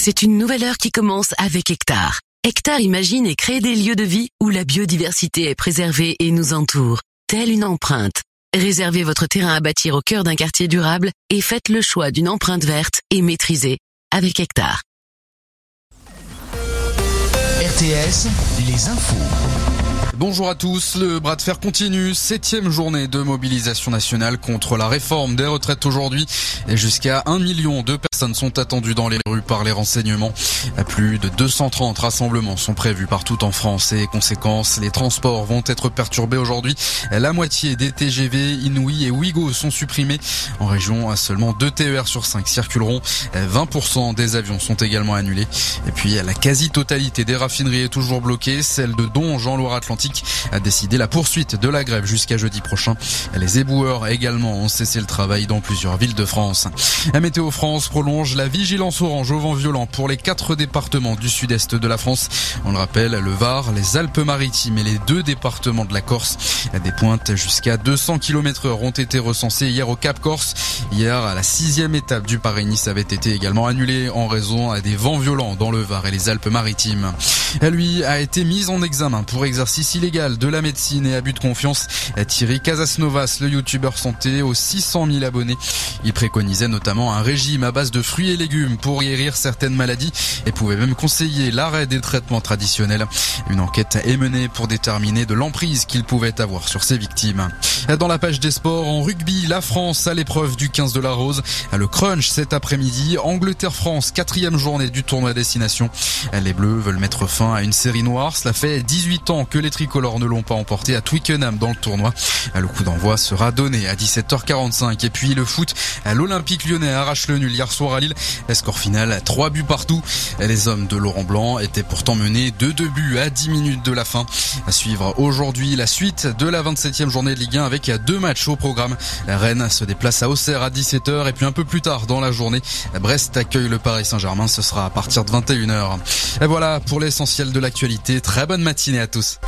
C'est une nouvelle heure qui commence avec Hectare. Hectare imagine et crée des lieux de vie où la biodiversité est préservée et nous entoure, telle une empreinte. Réservez votre terrain à bâtir au cœur d'un quartier durable et faites le choix d'une empreinte verte et maîtrisée avec Hectare. RTS, les infos. Bonjour à tous, le bras de fer continue, 7e journée de mobilisation nationale contre la réforme des retraites aujourd'hui. Et jusqu'à 1 million de personnes sont attendues dans les rues par les renseignements. Plus de 230 rassemblements sont prévus partout en France et conséquence, les transports vont être perturbés aujourd'hui. La moitié des TGV, Inouï et Ouigo sont supprimés. En région, seulement 2 TER sur 5 circuleront. 20% des avions sont également annulés. Et puis, la quasi-totalité des raffineries est toujours bloquée. Celle de Donge en Loire-Atlantique a décidé la poursuite de la grève jusqu'à jeudi prochain. Les éboueurs également ont cessé le travail dans plusieurs villes de France. La Météo France prolonge la vigilance orange au vent violent pour les 4 départements du sud-est de la France. On le rappelle, le Var, les Alpes-Maritimes et les 2 départements de la Corse. Des pointes jusqu'à 200 km/h ont été recensées hier au Cap Corse. Hier, la 6e étape du Paris-Nice avait été également annulée en raison des vents violents dans le Var et les Alpes-Maritimes. Lui a été mis en examen pour exercice illégal de la médecine et abus de confiance. Thierry Casasnovas, le youtubeur santé aux 600 000 abonnés. Il préconisait notamment un régime à base de fruits et légumes pour guérir certaines maladies et pouvait même conseiller l'arrêt des traitements traditionnels. Une enquête est menée pour déterminer de l'emprise qu'il pouvait avoir sur ses victimes. Dans la page des sports, en rugby, la France à l'épreuve du 15 de la Rose. Le crunch cet après-midi, Angleterre-France, 4e journée du tournoi destination. Les Bleus veulent mettre fin à une série noire. Cela fait 18 ans que les tricolores ne l'ont pas emporté à Twickenham dans le tournoi. Le coup d'envoi sera donné à 17h45. Et puis le foot, l'Olympique Lyonnais arrache le nul hier soir à Lille. Score final, 3 buts partout. Les hommes de Laurent Blanc étaient pourtant menés de 2 buts à 10 minutes de la fin. À suivre aujourd'hui la suite de la 27e journée de Ligue 1 avec 2 matchs au programme. Rennes se déplace à Auxerre à 17h et puis un peu plus tard dans la journée, Brest accueille le Paris Saint-Germain. Ce sera à partir de 21h. Et voilà pour l'essentiel de l'actualité. Très bonne matinée à tous.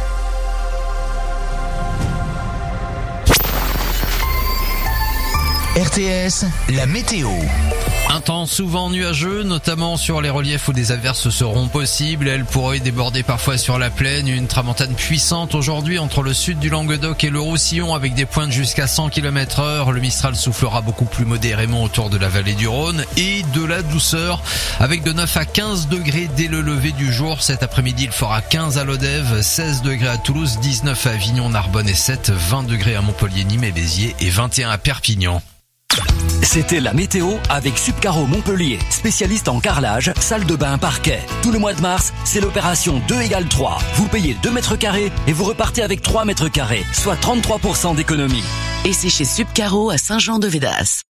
RTS, la météo. Un temps souvent nuageux, notamment sur les reliefs où des averses seront possibles. Elles pourraient déborder parfois sur la plaine. Une tramontane puissante aujourd'hui entre le sud du Languedoc et le Roussillon avec des pointes jusqu'à 100 km/h. Le Mistral soufflera beaucoup plus modérément autour de la vallée du Rhône et de la douceur avec de 9 à 15 degrés dès le lever du jour. Cet après-midi, il fera 15 à Lodève, 16 degrés à Toulouse, 19 à Avignon, Narbonne et 7, 20 degrés à Montpellier, Nîmes et Béziers et 21 à Perpignan. C'était la météo avec Subcaro Montpellier, spécialiste en carrelage, salle de bain, parquet. Tout le mois de mars, c'est l'opération 2 = 3. Vous payez 2 mètres carrés et vous repartez avec 3 mètres carrés, soit 33% d'économie. Et c'est chez Subcaro à Saint-Jean-de-Védas.